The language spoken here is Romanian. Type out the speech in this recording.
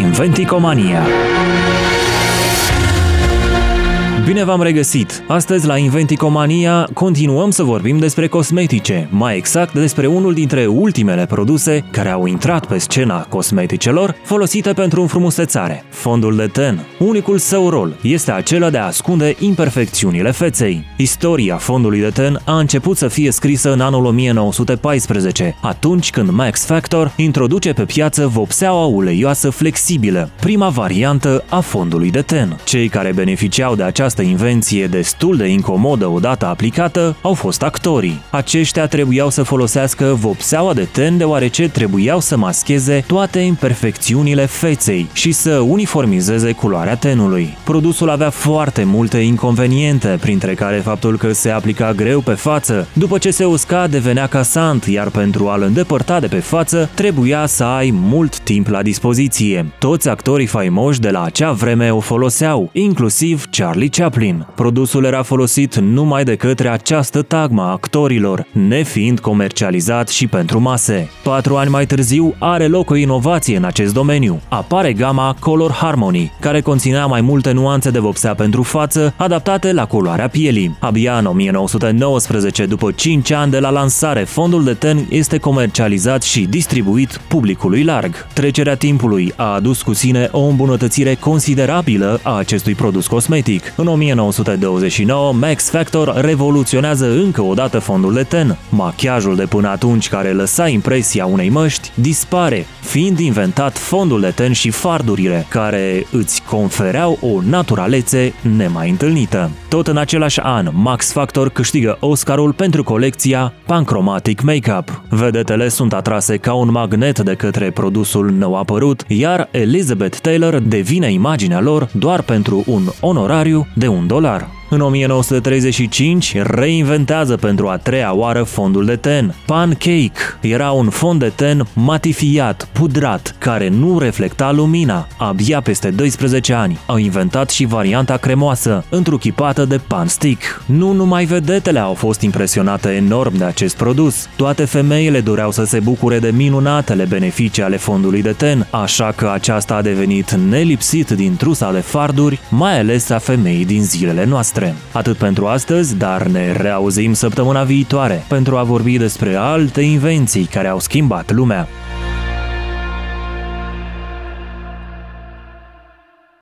Inventicomania. Bine v-am regăsit! Astăzi la Inventicomania continuăm să vorbim despre cosmetice, mai exact despre unul dintre ultimele produse care au intrat pe scena cosmeticelor folosite pentru înfrumusețare, fondul de ten. Unicul său rol este acela de a ascunde imperfecțiunile feței. Istoria fondului de ten a început să fie scrisă în anul 1914, atunci când Max Factor introduce pe piață vopseaua uleioasă flexibilă, prima variantă a fondului de ten. Cei care beneficiau de această invenție destul de incomodă odată aplicată au fost actorii. Aceștia trebuiau să folosească vopseaua de ten deoarece trebuiau să mascheze toate imperfecțiunile feței și să uniformizeze culoarea tenului. Produsul avea foarte multe inconveniente, printre care faptul că se aplica greu pe față, după ce se usca devenea casant, iar pentru a-l îndepărta de pe față trebuia să ai mult timp la dispoziție. Toți actorii faimoși de la acea vreme o foloseau, inclusiv Charlie Chaplin. Produsul era folosit numai de către această tagmă a actorilor, nefiind comercializat și pentru mase. 4 ani mai târziu are loc o inovație în acest domeniu. Apare gama Color Harmony, care conținea mai multe nuanțe de vopsea pentru față, adaptate la culoarea pielii. Abia în 1919, după 5 ani de la lansare, fondul de ten este comercializat și distribuit publicului larg. Trecerea timpului a adus cu sine o îmbunătățire considerabilă a acestui produs cosmetic. În 1929, Max Factor revoluționează încă o dată fondul de ten. Machiajul de până atunci care lăsa impresia unei măști dispare, fiind inventat fondul de ten și fardurile, care îți confereau o naturalețe nemai întâlnită. Tot în același an, Max Factor câștigă Oscarul pentru colecția Panchromatic Makeup. Vedetele sunt atrase ca un magnet de către produsul nou apărut, iar Elizabeth Taylor devine imaginea lor doar pentru un onorariu de $1. În 1935 reinventează pentru a 3-a oară fondul de ten. Pancake era un fond de ten matifiat, pudrat, care nu reflecta lumina. Abia peste 12 ani au inventat și varianta cremoasă, întruchipată de pan stick. Nu numai vedetele au fost impresionate enorm de acest produs. Toate femeile doreau să se bucure de minunatele beneficii ale fondului de ten, așa că aceasta a devenit nelipsit din trusa de farduri, mai ales a femeii din zilele noastre. Atât pentru astăzi, dar ne reauzim săptămâna viitoare pentru a vorbi despre alte invenții care au schimbat lumea.